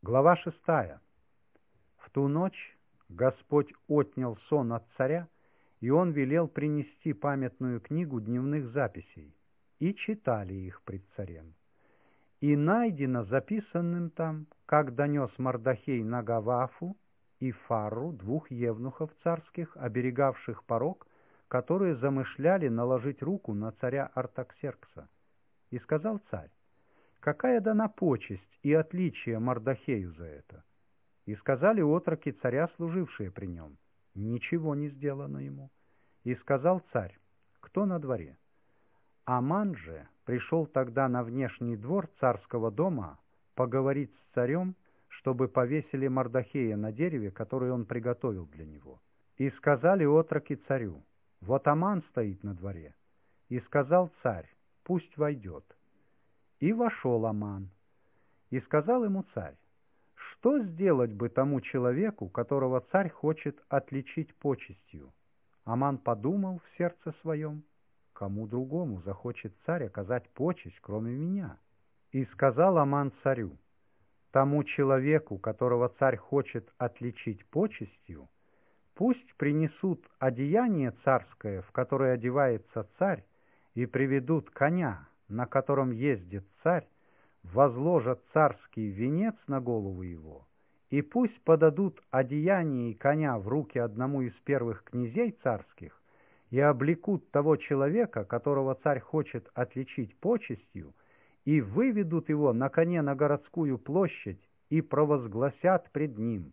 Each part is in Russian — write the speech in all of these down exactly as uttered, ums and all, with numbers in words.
Глава шестая. В ту ночь Господь отнял сон от царя, и он велел принести памятную книгу дневных записей, и читали их пред царем. И найдено записанным там, как донес Мардохей на Гавафу и Фарру, двух евнухов царских, оберегавших порог, которые замышляли наложить руку на царя Артаксеркса. И сказал царь: какая дана почесть и отличие Мардохею за это? И сказали отроки царя, служившие при нем: ничего не сделано ему. И сказал царь: кто на дворе? Аман же пришел тогда на внешний двор царского дома поговорить с царем, чтобы повесили Мардохея на дереве, которое он приготовил для него. И сказали отроки царю: вот Аман стоит на дворе. И сказал царь: пусть войдет. И вошел Аман. И сказал ему царь: что сделать бы тому человеку, которого царь хочет отличить почестью? Аман подумал в сердце своем: кому другому захочет царь оказать почесть, кроме меня? И сказал Аман царю: тому человеку, которого царь хочет отличить почестью, пусть принесут одеяние царское, в которое одевается царь, и приведут коня, на котором ездит царь, возложат царский венец на голову его, и пусть подадут одеяние и коня в руки одному из первых князей царских, и облекут того человека, которого царь хочет отличить почестью, и выведут его на коне на городскую площадь, и провозгласят пред ним: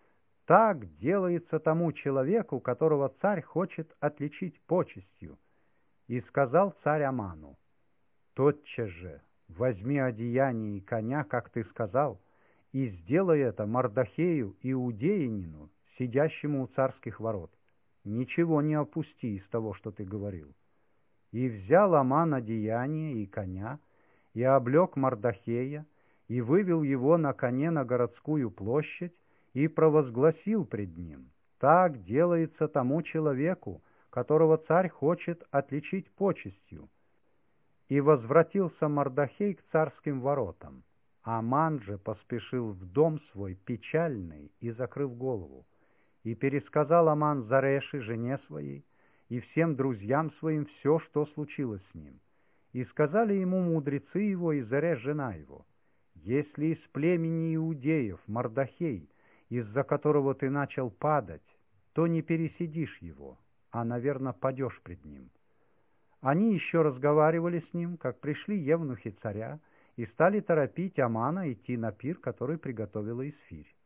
так делается тому человеку, которого царь хочет отличить почестью. И сказал царь Аману: тотчас же возьми одеяние и коня, как ты сказал, и сделай это Мардохею иудеянину, сидящему у царских ворот. Ничего не опусти из того, что ты говорил. И взял Аман одеяние и коня, и облек Мардохея, и вывел его на коне на городскую площадь, и провозгласил пред ним: так делается тому человеку, которого царь хочет отличить почестью. И возвратился Мардохей к царским воротам. Аман же поспешил в дом свой печальный и закрыв голову. И пересказал Аман Зареши, жене своей, и всем друзьям своим все, что случилось с ним. И сказали ему мудрецы его и Зареш, жена его: если из племени иудеев Мардохей, из-за которого ты начал падать, то не пересидишь его, а, наверно, падешь пред ним. Они еще разговаривали с ним, как пришли евнухи царя, и стали торопить Амана идти на пир, который приготовила Исфирь.